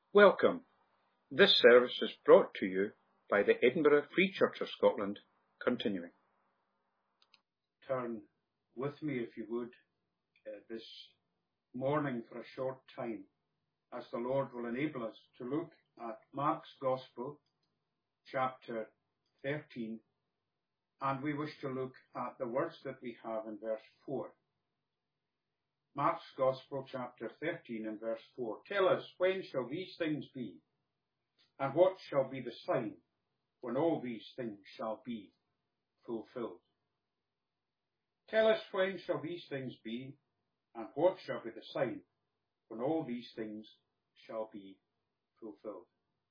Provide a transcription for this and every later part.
Welcome. This service is brought to you by the Edinburgh Free Church of Scotland, continuing. Turn with me, if you would, this morning for a short time, as the Lord will enable us to look at Mark's Gospel, chapter 13, and we wish to look at the words that we have in verse 4. Mark's Gospel, chapter 13 and verse 4. Tell us, when shall these things be? And what shall be the sign when all these things shall be fulfilled? Tell us, when shall these things be? And what shall be the sign when all these things shall be fulfilled?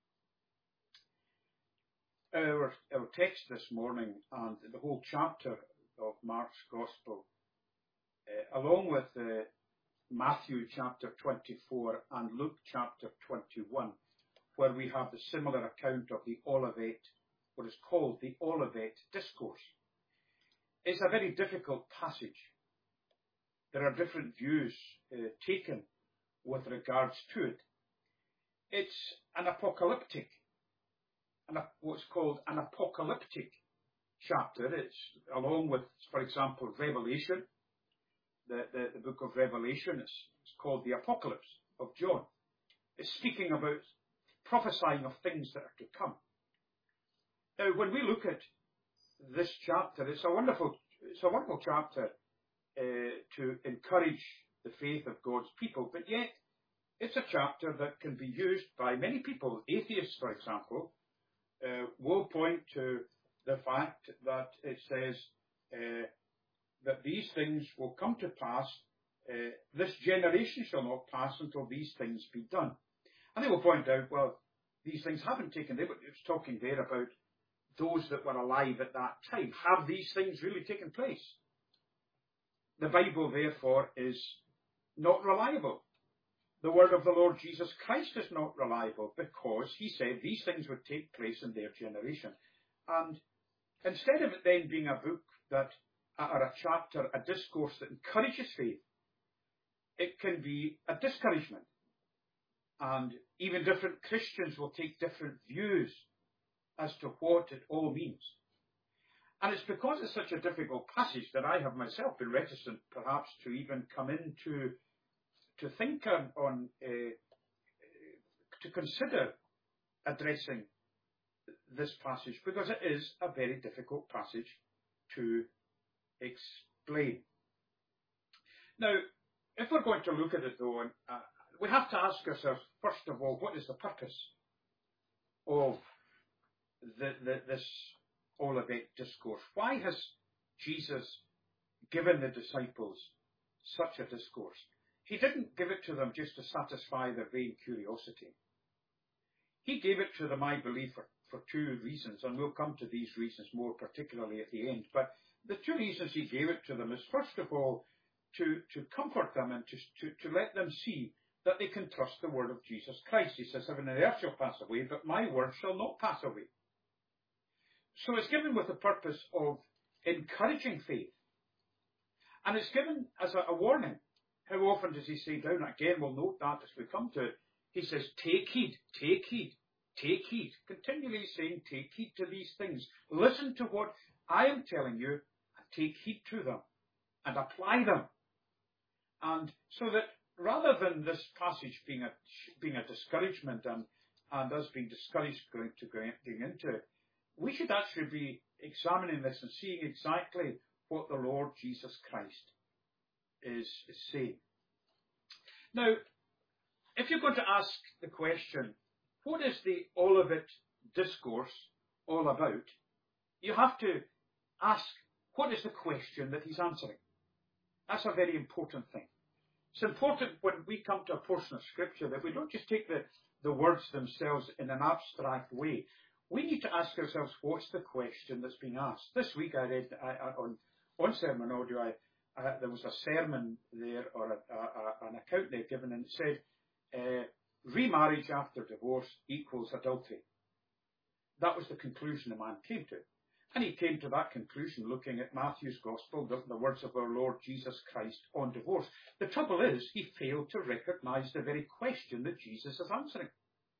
Our text this morning and the whole chapter of Mark's Gospel, along with Matthew chapter 24 and Luke chapter 21, where we have the similar account of the Olivet, what is called the Olivet Discourse. It's a very difficult passage. There are different views taken with regards to it. It's an apocalyptic, what's called an apocalyptic chapter. It's along with, for example, Revelation. The book of Revelation is called the Apocalypse of John. It's speaking about prophesying of things that are to come. Now, when we look at this chapter, it's a wonderful chapter to encourage the faith of God's people, but yet it's a chapter that can be used by many people. Atheists, for example, will point to the fact that it says that these things will come to pass. This generation shall not pass until these things be done. And they will point out, well, these things haven't taken. It's talking there about those that were alive at that time. Have these things really taken place? The Bible, therefore, is not reliable. The word of the Lord Jesus Christ is not reliable, because he said these things would take place in their generation. And instead of it then being a book or a chapter, a discourse that encourages faith, it can be a discouragement. And even different Christians will take different views as to what it all means. And it's because it's such a difficult passage that I have myself been reticent, perhaps, to even come in to think on to consider addressing this passage, because it is a very difficult passage to explain. Now, if we're going to look at it, though, we have to ask ourselves, first of all, what is the purpose of this Olivet Discourse? Why has Jesus given the disciples such a discourse? He didn't give it to them just to satisfy their vain curiosity. He gave it to them, I believe, for two reasons, and we'll come to these reasons more particularly at the end. But the two reasons he gave it to them is, first of all, to comfort them and to let them see that they can trust the word of Jesus Christ. He says, heaven and earth shall pass away, but my word shall not pass away. So it's given with the purpose of encouraging faith. And it's given as a warning. How often does he say down? Again, we'll note that as we come to it. He says, take heed, take heed, take heed. Continually saying, take heed to these things. Listen to what I am telling you, and take heed to them, and apply them. And so that rather than this passage being a discouragement and us being discouraged going into it, we should actually be examining this and seeing exactly what the Lord Jesus Christ is saying. Now, if you're going to ask the question, what is the Olivet Discourse all about? You have to ask, what is the question that he's answering? That's a very important thing. It's important when we come to a portion of Scripture that we don't just take the words themselves in an abstract way. We need to ask ourselves, what's the question that's being asked? This week I read on Sermon Audio, there was a sermon there, or an account there given, and it said, remarriage after divorce equals adultery. That was the conclusion the man came to. And he came to that conclusion looking at Matthew's Gospel, the words of our Lord Jesus Christ on divorce. The trouble is, he failed to recognize the very question that Jesus is answering.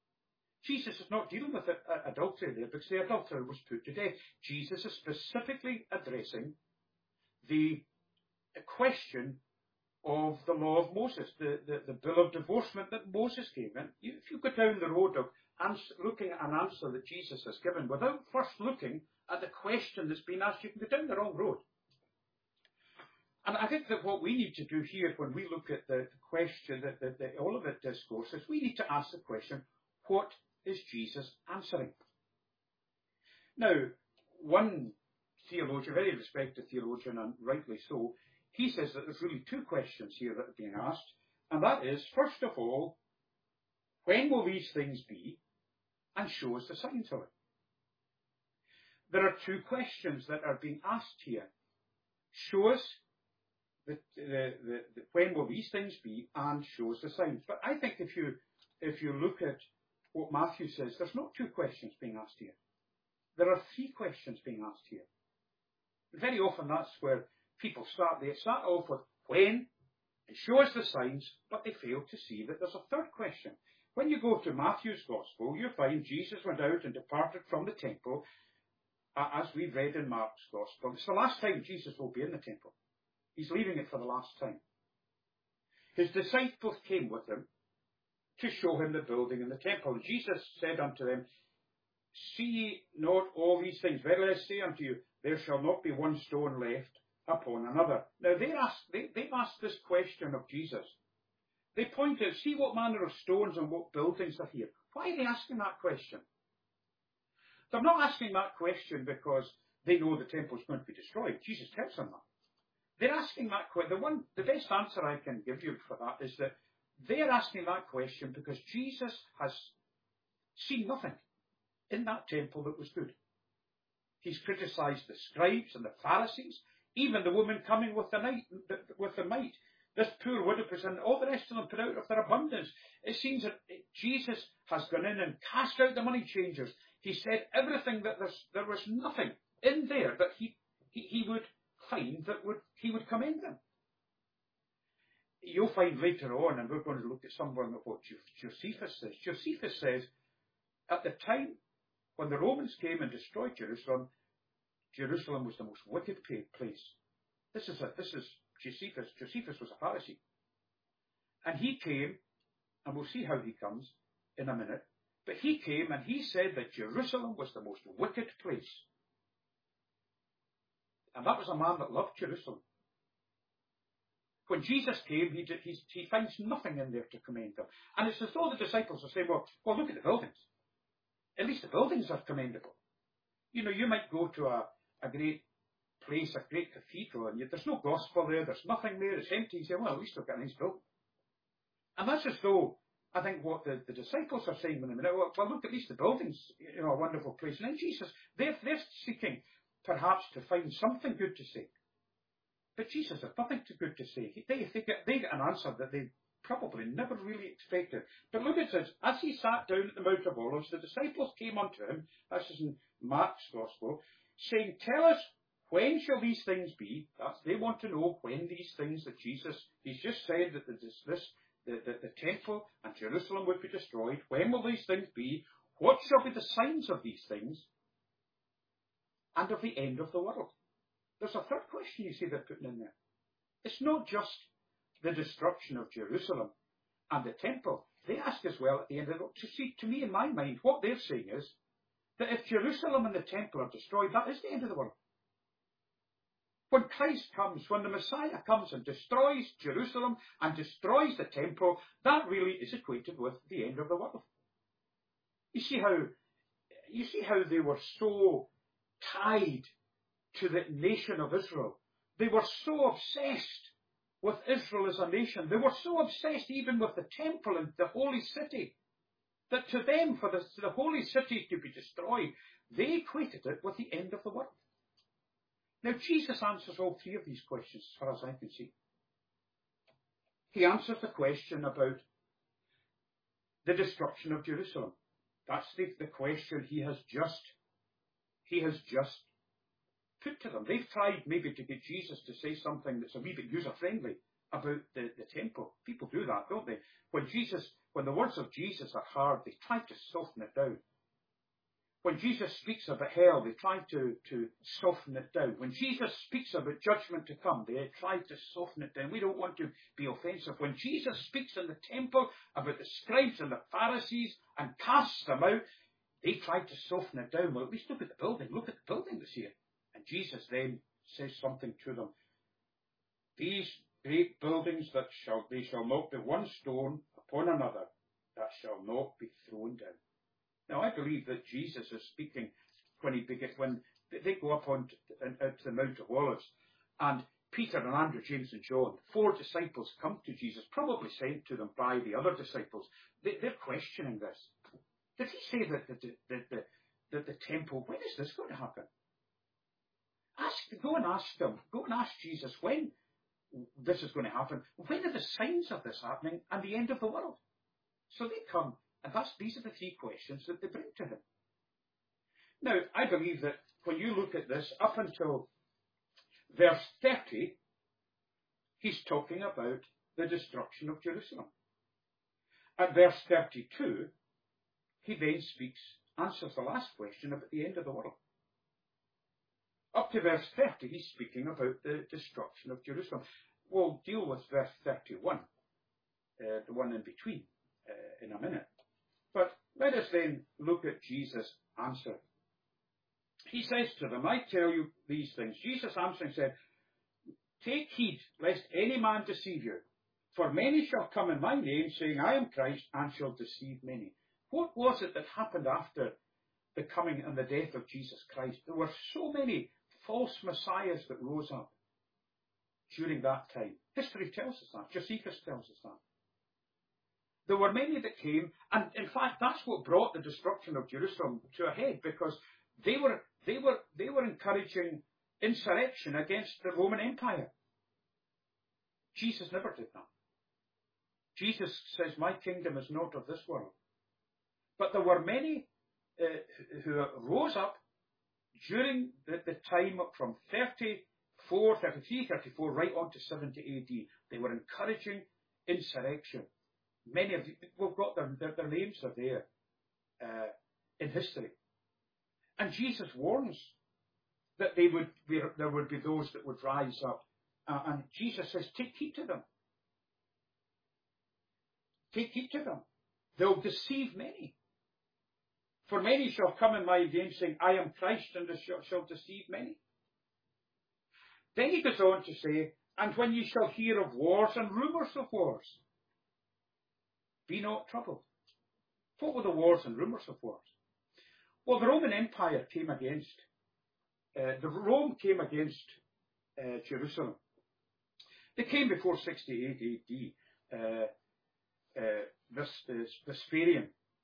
Jesus is not dealing with adultery there because the adulterer was put to death. Jesus is specifically addressing the question of the law of Moses, the bill of divorcement that Moses gave. And if you go down the road of looking at an answer that Jesus has given without first looking at the question that's been asked, you can go down the wrong road. And I think that what we need to do here when we look at the question, the Olivet Discourse, is we need to ask the question, what is Jesus answering? Now, one theologian, very respected theologian, and rightly so, he says that there's really two questions here that are being asked, and that is, first of all, when will these things be, and show us the signs of it. There are two questions that are being asked here. Show us when will these things be, and show us the signs. But I think if you look at what Matthew says, there's not two questions being asked here. There are three questions being asked here. Very often that's where people start. They start off with when, and show us the signs, but they fail to see that there's a third question. When you go to Matthew's Gospel, you find Jesus went out and departed from the temple, as we've read in Mark's Gospel. It's the last time Jesus will be in the temple. He's leaving it for the last time. His disciples came with him to show him the building and the temple. And Jesus said unto them, see ye not all these things? Verily I say unto you, there shall not be one stone left upon another. Now they've asked this question of Jesus. They point out, see what manner of stones and what buildings are here. Why are they asking that question? They're not asking that question because they know the temple is going to be destroyed. Jesus tells them that. They're asking that question. The best answer I can give you for that is that they're asking that question because Jesus has seen nothing in that temple that was good. He's criticized the scribes and the Pharisees, even the woman coming with the mite. This poor widow and all the rest of them put out of their abundance. It seems that Jesus has gone in and cast out the money changers. He said everything that there was nothing in there that he would find that he would commend them. You'll find later on, and we're going to look at some of what Josephus says. Josephus says, at the time when the Romans came and destroyed Jerusalem, Jerusalem was the most wicked place. This is Josephus. Josephus was a Pharisee. And he came, and we'll see how he comes in a minute, but he came and he said that Jerusalem was the most wicked place. And that was a man that loved Jerusalem. When Jesus came, he finds nothing in there to commend them. And it's as though the disciples are saying, well, look at the buildings. At least the buildings are commendable. You know, you might go to a great place, a great cathedral, and there's no gospel there, there's nothing there, it's empty. You say, well, at least they've got a nice building. And that's as though, I think, what the disciples are saying when they say, well, look, at least the building's, a wonderful place. And then Jesus, they're seeking perhaps to find something good to say. But Jesus has nothing too good to say. They get an answer that they probably never really expected. But look at this. As he sat down at the Mount of Olives, the disciples came unto him, this is in Mark's Gospel, saying, tell us, when shall these things be? They want to know when these things that he's just said that the temple and Jerusalem would be destroyed. When will these things be? What shall be the signs of these things? And of the end of the world. There's a third question you see they're putting in there. It's not just the destruction of Jerusalem and the temple. They ask as well at the end of it. To me, in my mind, what they're saying is that if Jerusalem and the temple are destroyed, that is the end of the world. When Christ comes, when the Messiah comes and destroys Jerusalem and destroys the temple, that really is equated with the end of the world. You see how they were so tied to the nation of Israel. They were so obsessed with Israel as a nation. They were so obsessed even with the temple and the holy city that to them, for the holy city to be destroyed, they equated it with the end of the world. Now, Jesus answers all three of these questions as far as I can see. He answers the question about the destruction of Jerusalem. That's the question he has just put to them. They've tried maybe to get Jesus to say something that's a wee bit user-friendly about the temple. People do that, don't they? When when the words of Jesus are hard, they try to soften it down. When Jesus speaks about hell, they try to soften it down. When Jesus speaks about judgment to come, they try to soften it down. We don't want to be offensive. When Jesus speaks in the temple about the scribes and the Pharisees and casts them out, they try to soften it down. Well, at least look at the building. Look at the building that's here. And Jesus then says something to them. These great buildings they shall not be one stone upon another that shall not be thrown down. Now, I believe that Jesus is speaking when they go up out to the Mount of Olives, and Peter and Andrew, James and John, 4 disciples come to Jesus, probably sent to them by the other disciples. They're questioning this. Did he say that the temple, when is this going to happen? Go and ask Jesus when this is going to happen. When are the signs of this happening and the end of the world? So they come, and these are the 3 questions that they bring to him. Now, I believe that when you look at this, up until verse 30, he's talking about the destruction of Jerusalem. At verse 32, he then answers the last question about the end of the world. Up to verse 30, he's speaking about the destruction of Jerusalem. We'll deal with verse 31, the one in between, in a minute. But let us then look at Jesus' answer. He says to them, I tell you these things. Jesus answering said, take heed lest any man deceive you. For many shall come in my name, saying, I am Christ, and shall deceive many. What was it that happened after the coming and the death of Jesus Christ? There were so many false messiahs that rose up during that time. History tells us that. Josephus tells us that. There were many that came, and in fact, that's what brought the destruction of Jerusalem to a head, because they were encouraging insurrection against the Roman Empire. Jesus never did that. Jesus says, my kingdom is not of this world. But there were many who rose up during the time from 33, 34, right on to 70 AD. They were encouraging insurrection. Many of you, we've got their names are there in history. And Jesus warns that there would be those that would rise up. And Jesus says, take heed to them. Take heed to them. They'll deceive many. For many shall come in my name, saying, I am Christ, and shall deceive many. Then he goes on to say, and when ye shall hear of wars and rumours of wars, be not troubled. What were the wars and rumours of wars? Well, the Roman Empire came against, Rome came against Jerusalem. They came before 68 AD. Vespasian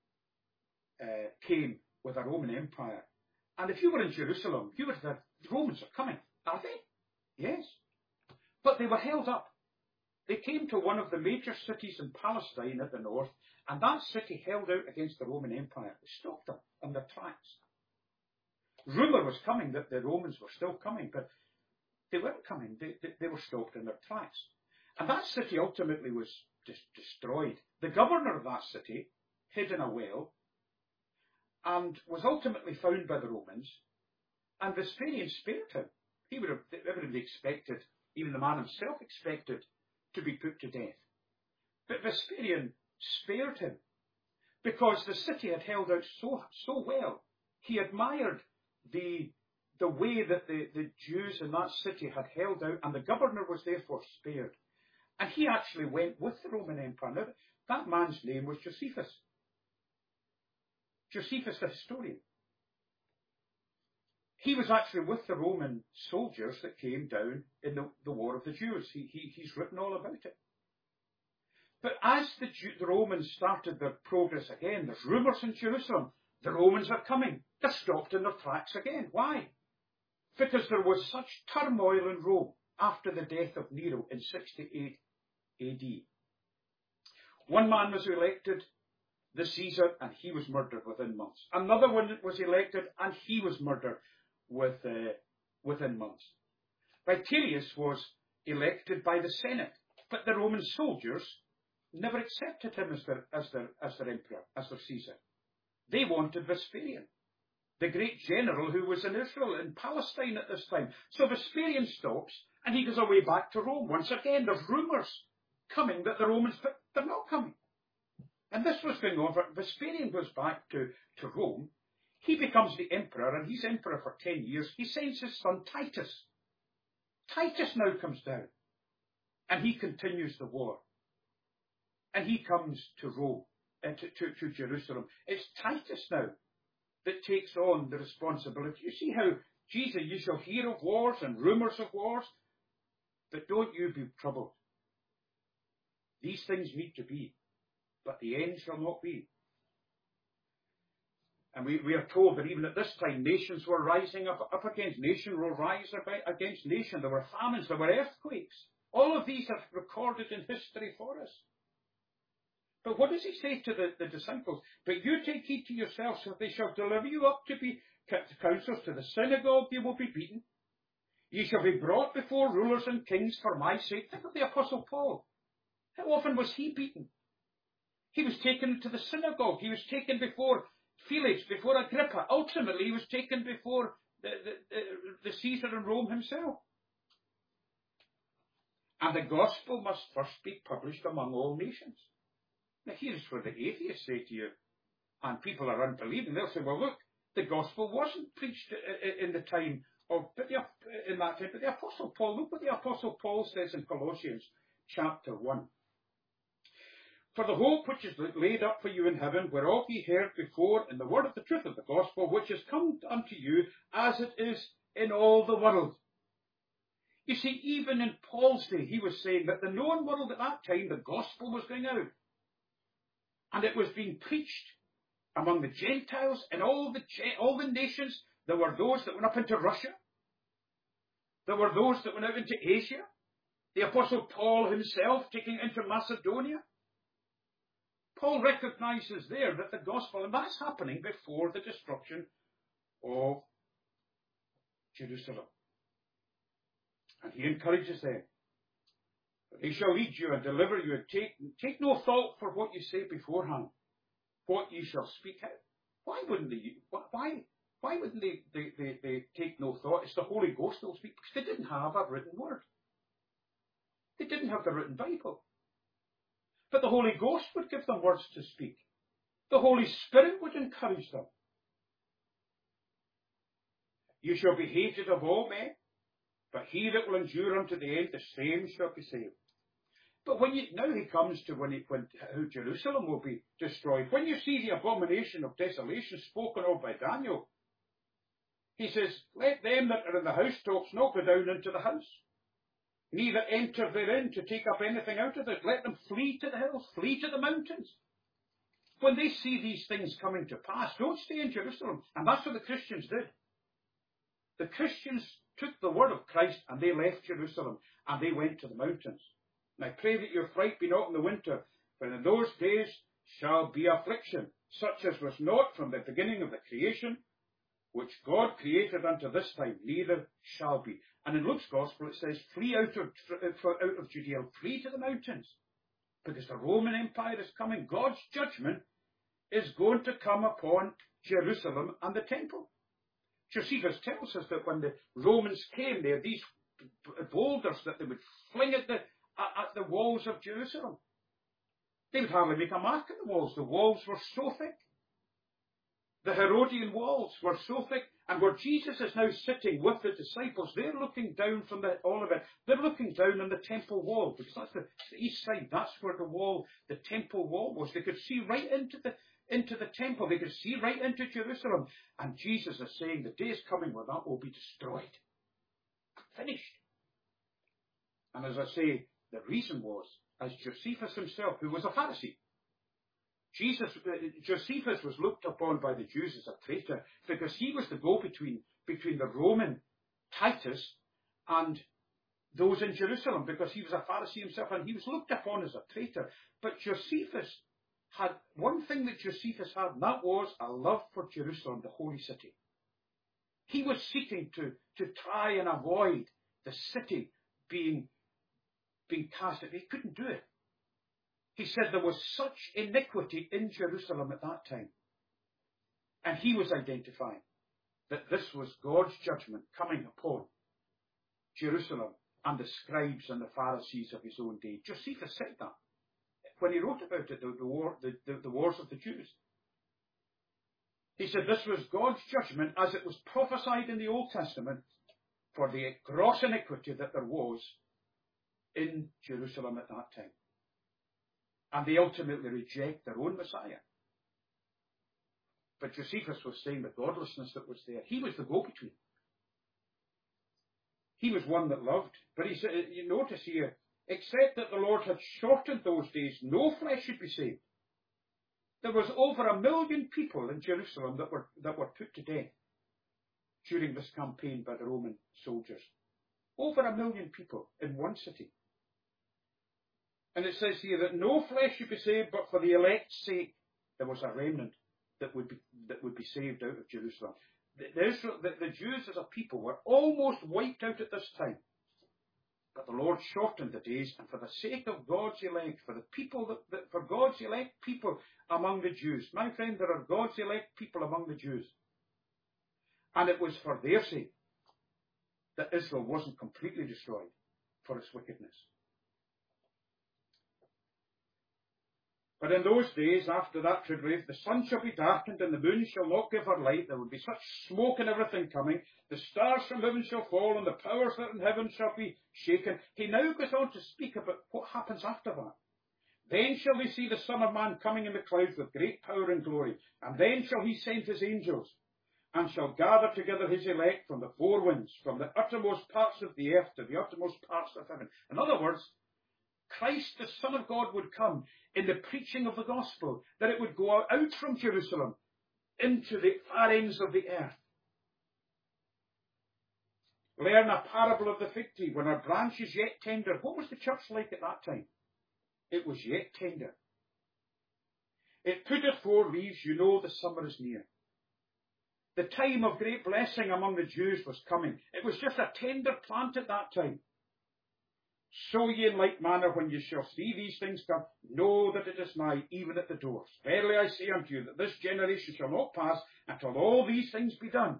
came with a Roman Empire. And if you were in Jerusalem, you would have said, the Romans are coming. Are they? Yes. But they were held up. They came to one of the major cities in Palestine at the north, and that city held out against the Roman Empire. They stopped them in their tracks. Rumour was coming that the Romans were still coming, but they weren't coming. They were stopped in their tracks. And that city ultimately was destroyed. The governor of that city hid in a well and was ultimately found by the Romans, and Vespasian spared him. He would have, everybody expected, even the man himself expected, to be put to death. But Vespasian spared him because the city had held out so well. He admired the way that the Jews in that city had held out, and the governor was therefore spared. And he actually went with the Roman Empire. Now, that man's name was Josephus. Josephus, the historian. He was actually with the Roman soldiers that came down in the War of the Jews. He's written all about it. But as the Romans started their progress again, there's rumours in Jerusalem, the Romans are coming. They're stopped in their tracks again. Why? Because there was such turmoil in Rome after the death of Nero in 68 AD. One man was elected, the Caesar, and he was murdered within months. Another one was elected, and he was murdered within months. Vitellus was elected by the Senate, but the Roman soldiers never accepted him as their emperor, as their Caesar. They wanted Vespasian, the great general who was in Israel, in Palestine at this time. So Vespasian stops, and he goes away back to Rome. Once again, there's rumours coming that the Romans, but they're not coming. And this was going on. Vespasian goes back to Rome. He becomes the emperor, and he's emperor for 10 years. He sends his son Titus. Titus now comes down, and he continues the war. And he comes to Rome, to Jerusalem. It's Titus now that takes on the responsibility. You see how Jesus, you shall hear of wars and rumours of wars, but don't you be troubled. These things need to be, but the end shall not be. And we are told that even at this time, nations were rising up against nation, will rise against nation. There were famines, there were earthquakes. All of these are recorded in history for us. But what does he say to the disciples? But you take heed to yourselves, for they shall deliver you up to be counselors to the synagogue. You will be beaten. You shall be brought before rulers and kings for my sake. Think of the Apostle Paul. How often was he beaten? He was taken to the synagogue. He was taken before Felix, before Agrippa. Ultimately, he was taken before the Caesar in Rome himself. And the gospel must first be published among all nations. Now, here's where the atheists say to you, and people are unbelieving, they'll say, well, look, the gospel wasn't preached in the time of, in that time, but the Apostle Paul, look what the Apostle Paul says in Colossians chapter 1. For the hope which is laid up for you in heaven, whereof ye heard before in the word of the truth of the gospel, which is come unto you as it is in all the world. You see, even in Paul's day, he was saying that the known world at that time, the gospel was going out. And it was being preached among the Gentiles and all the nations. There were those that went up into Russia. There were those that went out into Asia. The Apostle Paul himself taking into Macedonia. Paul recognizes there that the gospel, and that's happening before the destruction of Jerusalem. And he encourages them. They shall lead you and deliver you, and take no thought for what you say beforehand, what you shall speak out. Why wouldn't they take no thought? It's the Holy Ghost that will speak, because they didn't have a written word. They didn't have the written Bible. But the Holy Ghost would give them words to speak. The Holy Spirit would encourage them. You shall be hated of all men, but he that will endure unto the end, the same shall be saved. But now he comes to how Jerusalem will be destroyed. When you see the abomination of desolation spoken of by Daniel, he says, let them that are in the housetops not go down into the house, neither enter therein to take up anything out of it. Let them flee to the hills, flee to the mountains. When they see these things coming to pass, don't stay in Jerusalem. And that's what the Christians did. The Christians took the word of Christ and they left Jerusalem and they went to the mountains. And I pray that your fright be not in the winter, for in those days shall be affliction, such as was not from the beginning of the creation, which God created unto this time, neither shall be. And in Luke's Gospel it says, flee out of Judea, flee to the mountains, because the Roman Empire is coming. God's judgment is going to come upon Jerusalem and the temple. Josephus tells us that when the Romans came, they had these boulders that they would fling at the walls of Jerusalem. They would hardly make a mark at the walls. The walls were so thick. The Herodian walls were so thick. And where Jesus is now sitting with the disciples, they're looking down from the Olivet. They're looking down on the temple wall, because that's the east side. That's where the temple wall was. They could see right into the temple. They could see right into Jerusalem. And Jesus is saying the day is coming where that will be destroyed. Finished. And as I say, the reason was, as Josephus himself, who was a Pharisee, Josephus was looked upon by the Jews as a traitor, because he was the go-between between the Roman Titus and those in Jerusalem, because he was a Pharisee himself, and he was looked upon as a traitor. But Josephus had one thing that Josephus had, and that was a love for Jerusalem, the holy city. He was seeking to try and avoid the city being cast. He couldn't do it. He said there was such iniquity in Jerusalem at that time. And he was identifying that this was God's judgment coming upon Jerusalem and the scribes and the Pharisees of his own day. Josephus said that when he wrote about it, the wars of the Jews. He said this was God's judgment as it was prophesied in the Old Testament for the gross iniquity that there was in Jerusalem at that time. And they ultimately reject their own Messiah. But Josephus was saying the godlessness that was there. He was the go-between. He was one that loved. But he said, you notice here, except that the Lord had shortened those days, no flesh should be saved. There was over 1 million people in Jerusalem that were put to death during this campaign by the Roman soldiers. Over 1 million people in one city. And it says here that no flesh should be saved, but for the elect's sake, there was a remnant that would be saved out of Jerusalem. The Jews as a people were almost wiped out at this time. But the Lord shortened the days, and for the sake of God's elect, for the people for God's elect people among the Jews. My friend, there are God's elect people among the Jews. And it was for their sake that Israel wasn't completely destroyed for its wickedness. But in those days, after that tribulation, the sun shall be darkened, and the moon shall not give her light. There will be such smoke and everything coming. The stars from heaven shall fall, and the powers that in heaven shall be shaken. He now goes on to speak about what happens after that. Then shall we see the Son of Man coming in the clouds with great power and glory. And then shall he send his angels, and shall gather together his elect from the four winds, from the uttermost parts of the earth to the uttermost parts of heaven. In other words, Christ, the Son of God, would come in the preaching of the gospel, that it would go out from Jerusalem into the far ends of the earth. Learn a parable of the fig tree. When our branch is yet tender. What was the church like at that time? It was yet tender. It putteth forth leaves, you know the summer is near. The time of great blessing among the Jews was coming. It was just a tender plant at that time. So ye in like manner, when ye shall see these things come, know that it is nigh, even at the doors. Verily I say unto you, that this generation shall not pass until all these things be done.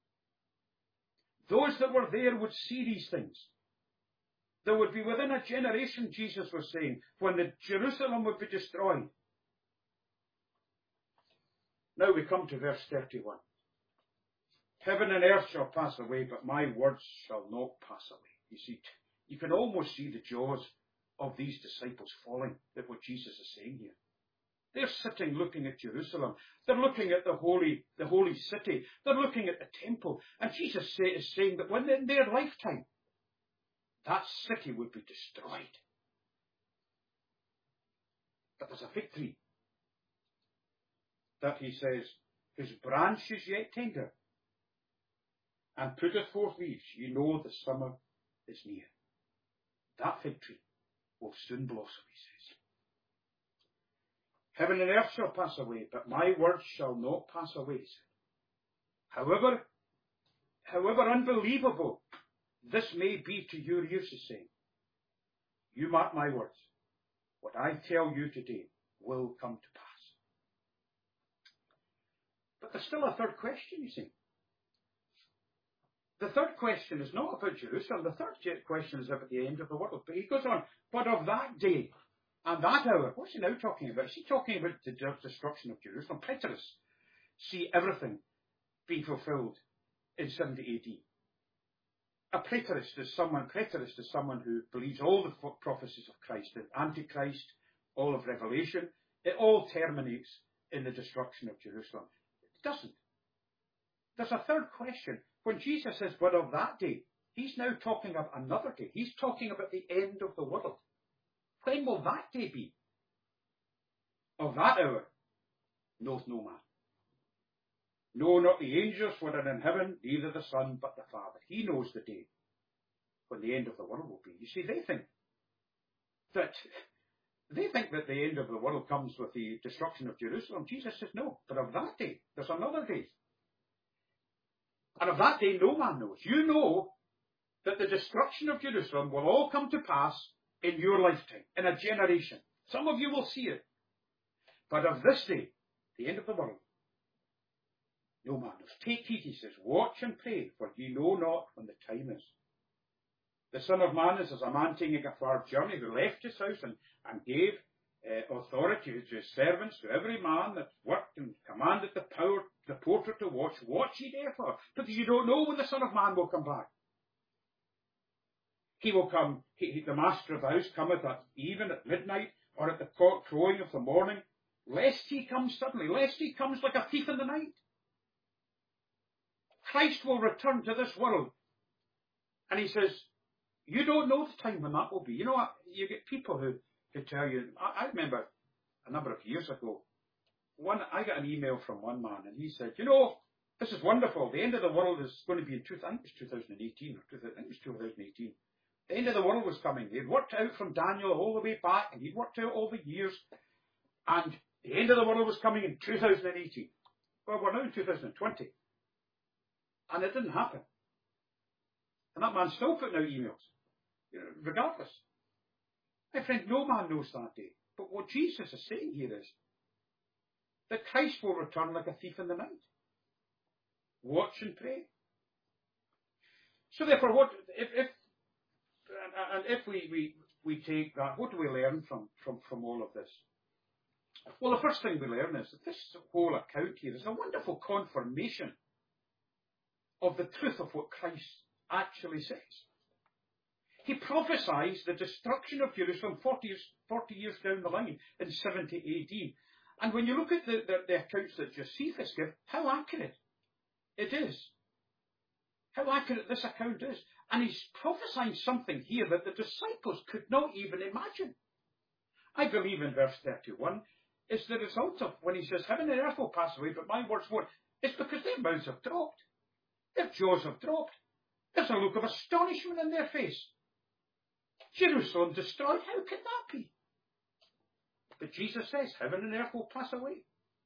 Those that were there would see these things. There would be within a generation, Jesus was saying, when the Jerusalem would be destroyed. Now we come to verse 31. Heaven and earth shall pass away, but my words shall not pass away. You see, you can almost see the jaws of these disciples falling at what Jesus is saying here. They're sitting looking at Jerusalem. They're looking at the holy city. They're looking at the temple. And Jesus is saying that when in their lifetime, that city would be destroyed. But there's a fig tree that he says, his branch is yet tender, and putteth forth leaves. You know the summer is near. That fig tree will soon blossom, he says. Heaven and earth shall pass away, but my words shall not pass away, he said. However unbelievable this may be to your ears, he's saying, you mark my words. What I tell you today will come to pass. But there's still a third question, you see. The third question is not about Jerusalem. The third question is about the end of the world. But he goes on, but of that day and that hour, what's he now talking about? Is he talking about the destruction of Jerusalem? Preterists see everything being fulfilled in 70 AD. A preterist is someone who believes all the prophecies of Christ, the Antichrist, all of Revelation. It all terminates in the destruction of Jerusalem. It doesn't. There's a third question. When Jesus says, but of that day, he's now talking about another day. He's talking about the end of the world. When will that day be? Of that hour knoweth no man. No, not the angels were in heaven, neither the Son, but the Father. He knows the day when the end of the world will be. You see, they think that the end of the world comes with the destruction of Jerusalem. Jesus says no, but of that day, there's another day. And of that day no man knows. You know that the destruction of Jerusalem will all come to pass in your lifetime, in a generation. Some of you will see it. But of this day, the end of the world, no man knows. Take heed, he says, watch and pray, for ye know not when the time is. The Son of Man is as a man taking a far journey, who left his house and gave authority to his servants, to every man that worked, and commanded the porter to watch. Watch ye therefore, because you don't know when the Son of Man will come back. He will come, the master of the house cometh at even, at midnight, or at the cock crowing of the morning, lest he come suddenly, lest he comes like a thief in the night. Christ will return to this world. And he says, you don't know the time when that will be. You know, you get people who tell you, I remember a number of years ago, I got an email from one man, and he said, you know, this is wonderful. The end of the world is going to be in 2018, The end of the world was coming. He'd worked out from Daniel all the way back, and he'd worked out all the years, and the end of the world was coming in 2018. Well, we're now in 2020. And it didn't happen. And that man's still putting out emails, regardless. My friend, no man knows that day. But what Jesus is saying here is that Christ will return like a thief in the night. Watch and pray. So therefore, if we take that, what do we learn from all of this? Well, the first thing we learn is that this whole account here is a wonderful confirmation of the truth of what Christ actually says. He prophesies the destruction of Jerusalem 40 years down the line in 70 AD. And when you look at the accounts that Josephus gives, how accurate it is. How accurate this account is. And he's prophesying something here that the disciples could not even imagine. I believe in verse 31 is the result of when he says, heaven and earth will pass away, but my words won't. It's because their mouths have dropped. Their jaws have dropped. There's a look of astonishment in their face. Jerusalem destroyed, how can that be? But Jesus says, heaven and earth will pass away.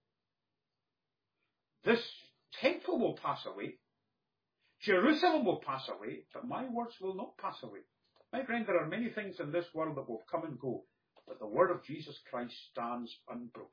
This temple will pass away. Jerusalem will pass away, but my words will not pass away. My friend, there are many things in this world that will come and go, but the word of Jesus Christ stands unbroken.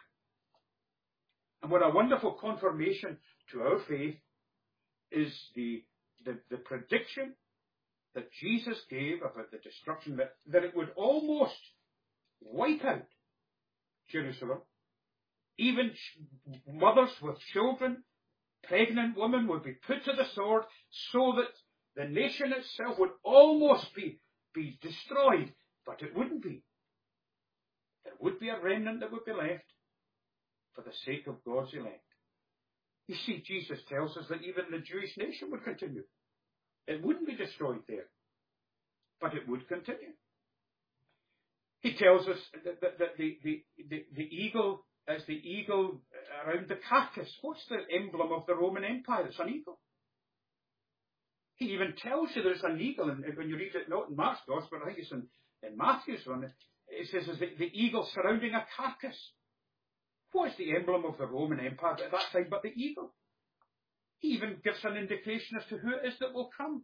And what a wonderful confirmation to our faith is the prediction that Jesus gave about the destruction, that it would almost wipe out Jerusalem. Even mothers with children, pregnant women would be put to the sword, so that the nation itself would almost be destroyed, but it wouldn't be. There would be a remnant that would be left for the sake of God's elect. You see, Jesus tells us that even the Jewish nation would continue. It wouldn't be destroyed there, but it would continue. He tells us that the eagle, as the eagle around the carcass. What's the emblem of the Roman Empire? It's an eagle. He even tells you there's an eagle, and when you read it, not in Mark's Gospel, I think it's in Matthew's one, it says the eagle surrounding a carcass. What is the emblem of the Roman Empire at that time but the eagle? He even gives an indication as to who it is that will come.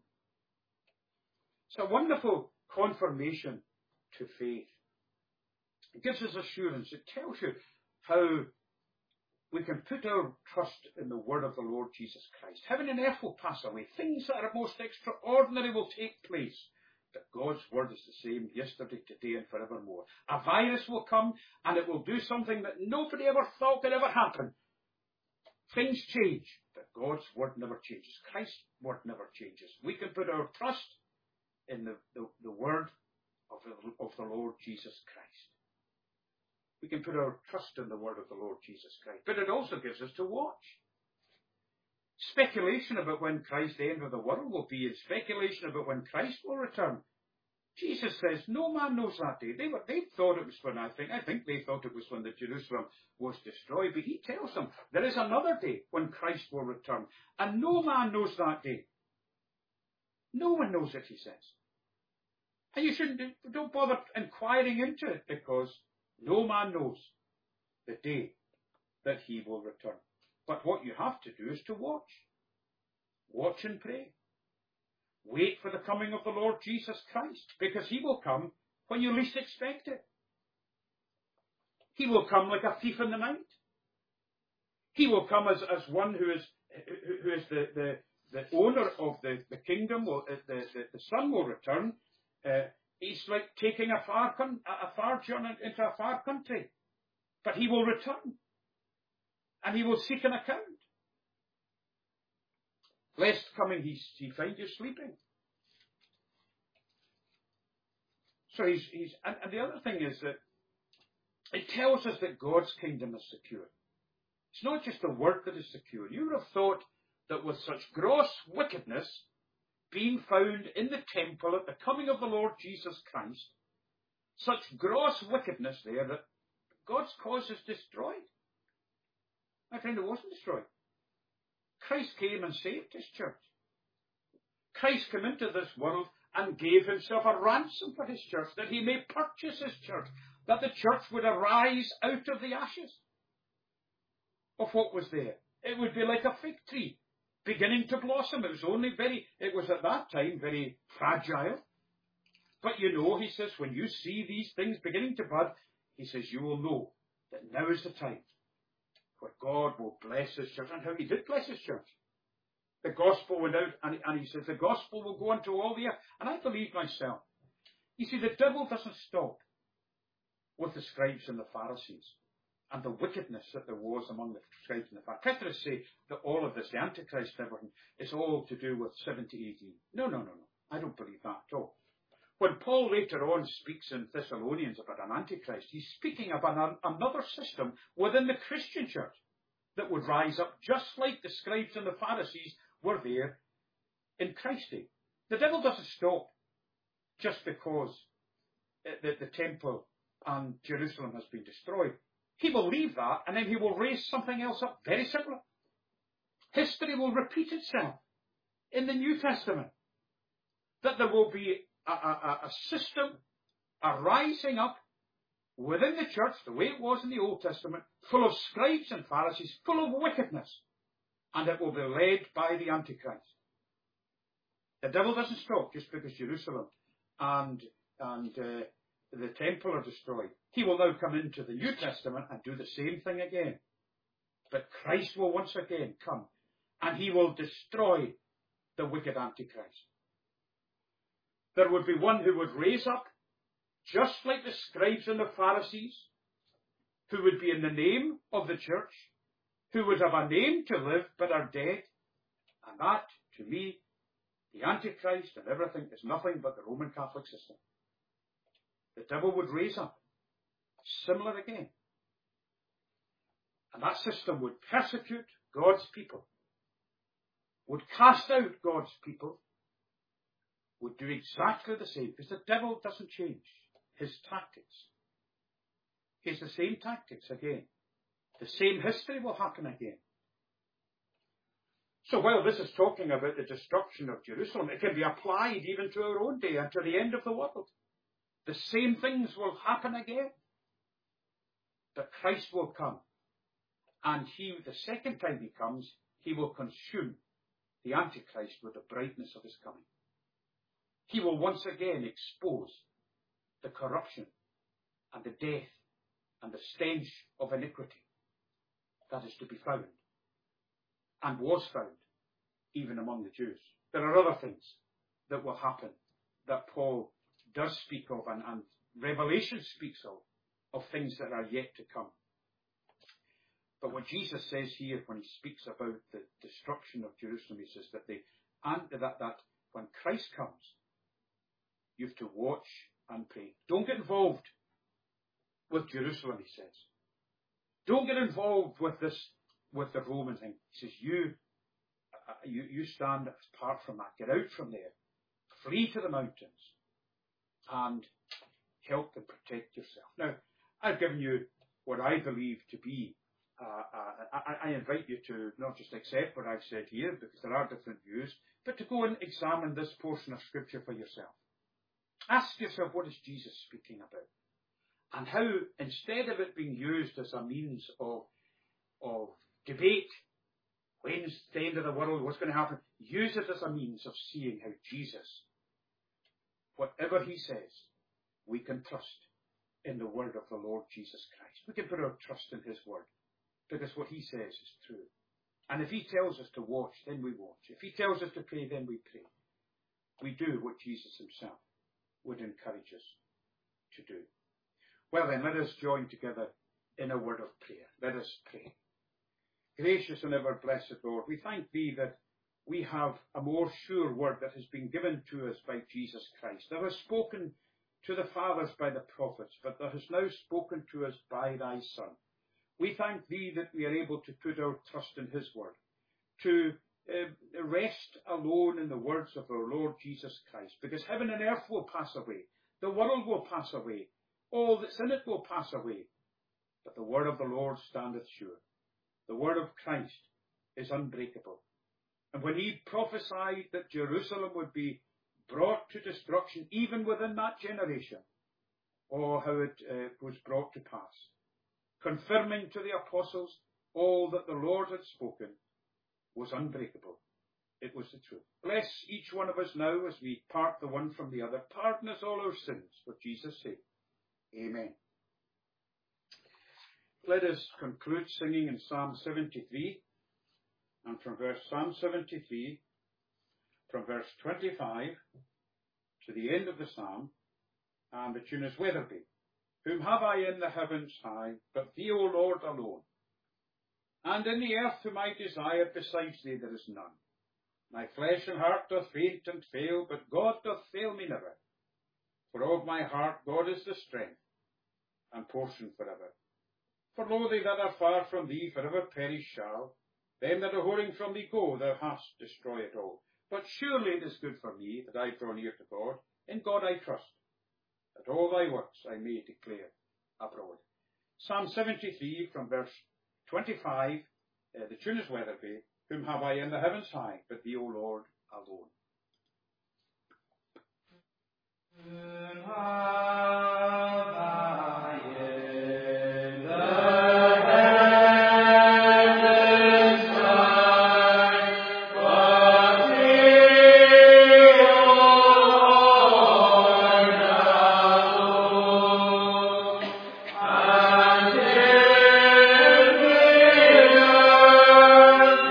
It's a wonderful confirmation to faith. It gives us assurance. It tells you how we can put our trust in the word of the Lord Jesus Christ. Heaven and earth will pass away. Things that are most extraordinary will take place. But God's word is the same yesterday, today, and forevermore. A virus will come, and it will do something that nobody ever thought could ever happen. Things change, but God's word never changes. Christ's word never changes. We can put our trust in the word of the Lord Jesus Christ. We can put our trust in the word of the Lord Jesus Christ. But it also gives us to watch. Speculation about when Christ, the end of the world, will be, and speculation about when Christ will return. Jesus says, no man knows that day. They thought it was when, I think they thought it was when the Jerusalem was destroyed. But he tells them, there is another day when Christ will return. And no man knows that day. No one knows it, he says. And you don't bother inquiring into it, because no man knows the day that he will return. But what you have to do is to watch. Watch and pray. Wait for the coming of the Lord Jesus Christ, because he will come when you least expect it. He will come like a thief in the night. He will come as one who is the owner of the kingdom. The son will return. He's like taking a far journey into a far country. But he will return. And he will seek an account. Lest coming he find you sleeping. So and the other thing is that it tells us that God's kingdom is secure. It's not just the word that is secure. You would have thought that with such gross wickedness being found in the temple at the coming of the Lord Jesus Christ, such gross wickedness there that God's cause is destroyed. My friend, it wasn't destroyed. Christ came and saved his church. Christ came into this world and gave himself a ransom for his church, that he may purchase his church, that the church would arise out of the ashes of what was there. It would be like a fig tree beginning to blossom. It was at that time very fragile. But you know, he says, when you see these things beginning to bud, he says, you will know that now is the time where God will bless his church. And how he did bless his church. The gospel went out, and he says, the gospel will go into all the earth. And I believe myself. You see, the devil doesn't stop with the scribes and the Pharisees and the wickedness that there was among the scribes and the Pharisees. Preterists say that all of this, the Antichrist and everything, is all to do with 70 AD. No. I don't believe that at all. When Paul later on speaks in Thessalonians about an Antichrist, he's speaking about another system within the Christian church that would rise up just like the scribes and the Pharisees were there in Christ's day. The devil doesn't stop just because the temple and Jerusalem has been destroyed. He will leave that and then he will raise something else up very similar. History will repeat itself in the New Testament. That there will be a system, a rising up within the church, the way it was in the Old Testament, full of scribes and Pharisees, full of wickedness, and it will be led by the Antichrist. The devil doesn't stop just because Jerusalem and the temple are destroyed. He will now come into the New Testament and do the same thing again. But Christ will once again come, and he will destroy the wicked Antichrist. There would be one who would raise up, just like the scribes and the Pharisees, who would be in the name of the church, who would have a name to live but are dead. And that, to me, the Antichrist and everything is nothing but the Roman Catholic system. The devil would raise up, similar again. And that system would persecute God's people, would cast out God's people, would do exactly the same, because the devil doesn't change his tactics. He has the same tactics again. The same history will happen again. So while this is talking about the destruction of Jerusalem, it can be applied even to our own day and to the end of the world. The same things will happen again. But Christ will come. And the second time he comes, he will consume the Antichrist with the brightness of his coming. He will once again expose the corruption and the death and the stench of iniquity that is to be found and was found even among the Jews. There are other things that will happen that Paul does speak of and Revelation speaks of things that are yet to come. But what Jesus says here when he speaks about the destruction of Jerusalem, he says that when Christ comes, you have to watch and pray. Don't get involved with Jerusalem, he says. Don't get involved with the Roman thing. He says, you stand apart from that. Get out from there. Flee to the mountains and help and protect yourself. Now, I've given you what I believe to be, I invite you to not just accept what I've said here, because there are different views, but to go and examine this portion of Scripture for yourself. Ask yourself, what is Jesus speaking about? And how, instead of it being used as a means of debate, when's the end of the world, what's going to happen, use it as a means of seeing how Jesus, whatever he says, we can trust. in the word of the Lord Jesus Christ. We can put our trust in his word, because what he says is true. And if he tells us to watch, then we watch. If he tells us to pray, then we pray. We do what Jesus himself would encourage us to do. Well then, let us join together in a word of prayer. Let us pray. Gracious and ever blessed Lord, we thank thee that we have a more sure word that has been given to us by Jesus Christ, that has spoken to the fathers by the prophets, but that has now spoken to us by thy Son. We thank thee that we are able to put our trust in his word, to rest alone in the words of our Lord Jesus Christ, because heaven and earth will pass away, the world will pass away, all that's in it will pass away, but the word of the Lord standeth sure. The word of Christ is unbreakable. And when he prophesied that Jerusalem would be brought to destruction, even within that generation, oh, how it was brought to pass, confirming to the apostles all that the Lord had spoken was unbreakable. It was the truth. Bless each one of us now as we part the one from the other. Pardon us all our sins for Jesus' sake. Amen. Let us conclude singing in Psalm 73, and from Psalm 73, from verse 25 to the end of the psalm, and the tune is Weatherby. Whom have I in the heavens high, but thee, O Lord, alone? And in the earth whom I desire, besides thee there is none. My flesh and heart doth faint and fail, but God doth fail me never. For of my heart God is the strength, and portion forever. For lo, they that are far from thee forever perish shall. Them that are whoring from thee go, thou hast destroyed it all. But surely it is good for me that I draw near to God. In God I trust, that all thy works I may declare abroad. Psalm 73 from verse 25, the tune is Weatherby. Whom have I in the heavens high, but thee, O Lord, alone. Whom have I in the heavens high, but thee, O Lord, alone. And in the earth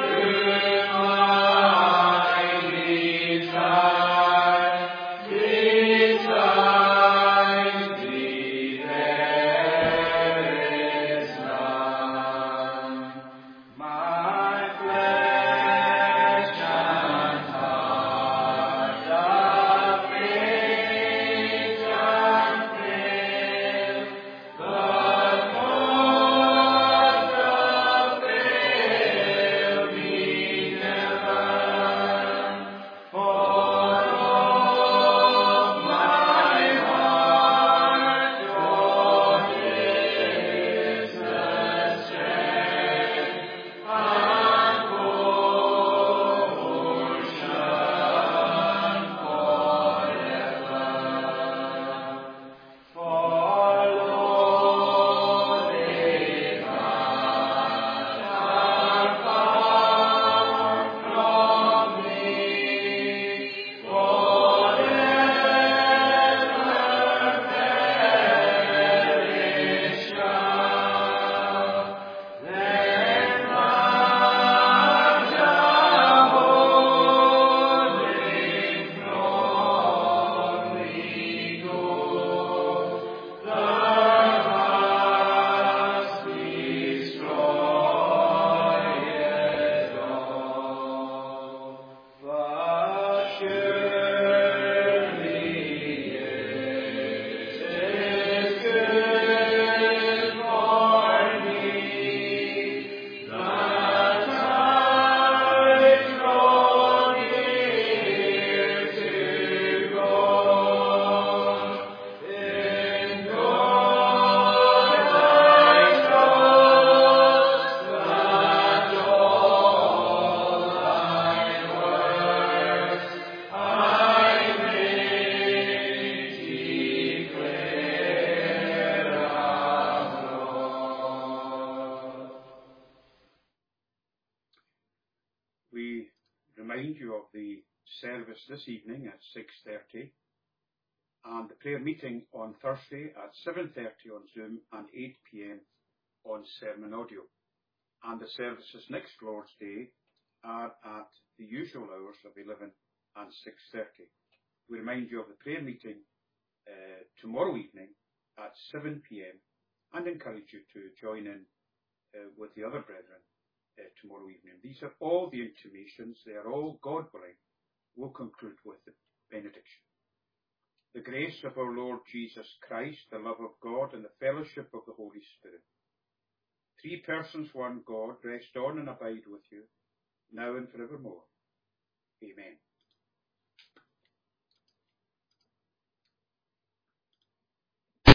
This evening at 6:30. and the prayer meeting on Thursday at 7:30 on Zoom and 8 p.m. on Sermon Audio. And the services next Lord's Day are at the usual hours of 11 and 6:30. We remind you of the prayer meeting tomorrow evening at 7 p.m. and encourage you to join in with the other brethren tomorrow evening. These are all the intimations. They are all, God willing. We'll conclude with the benediction. The grace of our Lord Jesus Christ, the love of God, and the fellowship of the Holy Spirit, 3 persons, one God, rest on and abide with you, now and forevermore. Amen.